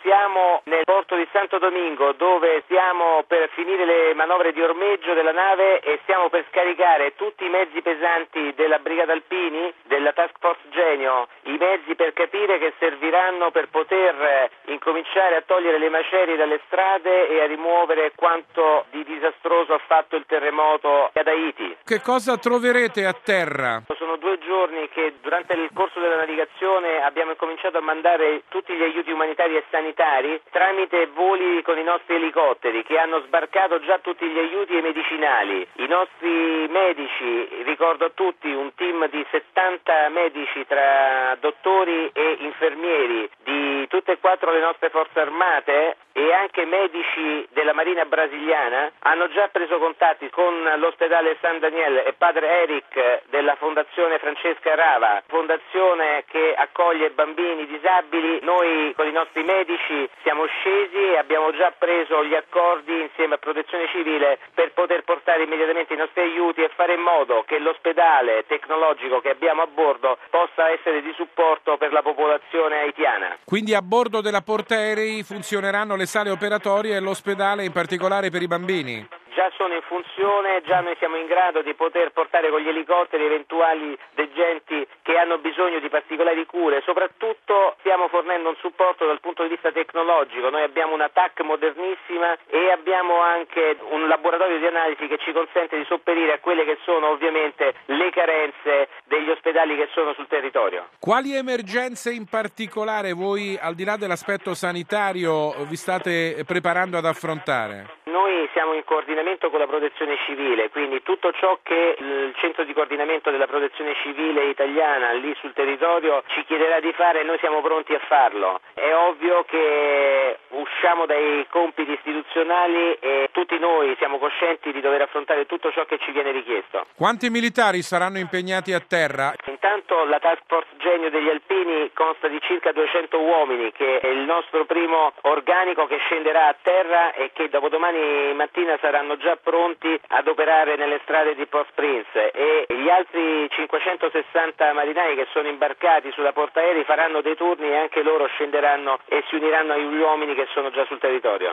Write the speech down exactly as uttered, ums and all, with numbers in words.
Siamo nel porto di Santo Domingo, dove stiamo per finire le manovre di ormeggio della nave e stiamo per scaricare tutti i mezzi pesanti della Brigata Alpini, della Task Force Genio, i mezzi per capire che serviranno per poter incominciare a togliere le macerie dalle strade e a rimuovere quanto di disastroso ha fatto il terremoto ad Haiti. Che cosa troverete a terra? Sono due giorni che durante il corso della navigazione abbiamo incominciato a mandare tutti gli aiuti umanitari e sanitari tramite voli con i nostri elicotteri che hanno sbarcato già tutti gli aiuti e medicinali. I nostri medici, ricordo a tutti, un team di settanta medici tra dottori e infermieri di tutte e quattro le nostre forze armate e anche medici della Marina brasiliana hanno già preso contatti con l'ospedale San Daniel e padre Eric della Fondazione Francesca Rava, fondazione che accoglie bambini disabili. Noi con i nostri medici siamo scesi e abbiamo già preso gli accordi insieme a Protezione Civile per poter portare immediatamente i nostri aiuti e fare in modo che l'ospedale tecnologico che abbiamo a bordo possa essere di supporto per la popolazione haitiana. Quindi a bordo della portaerei funzioneranno le sale operatorie e l'ospedale in particolare per i bambini? Già sono in funzione, già noi siamo in grado di poter portare con gli elicotteri eventuali degenti che hanno bisogno di particolari cure. Soprattutto stiamo fornendo un supporto dal punto di vista tecnologico. Noi abbiamo una T A C modernissima e abbiamo anche un laboratorio di analisi che ci consente di sopperire a quelle che sono ovviamente le carenze degli ospedali che sono sul territorio. Quali emergenze in particolare voi, al di là dell'aspetto sanitario, vi state preparando ad affrontare? Noi siamo in coordinamento con la Protezione Civile, quindi tutto ciò che il centro di coordinamento della Protezione Civile italiana lì sul territorio ci chiederà di fare, noi siamo pronti a farlo. È ovvio che usciamo dai compiti istituzionali e tutti noi siamo coscienti di dover affrontare tutto ciò che ci viene richiesto. Quanti militari saranno impegnati a terra? Intanto la Task Force Genio degli Alpini consta di circa duecento uomini, che è il nostro primo organico che scenderà a terra e che dopodomani mattina saranno già pronti ad operare nelle strade di Port-au-Prince, e gli altri cinquecentosessanta marinai che sono imbarcati sulla portaerei faranno dei turni e anche loro scenderanno e si uniranno agli uomini che sono già sul territorio.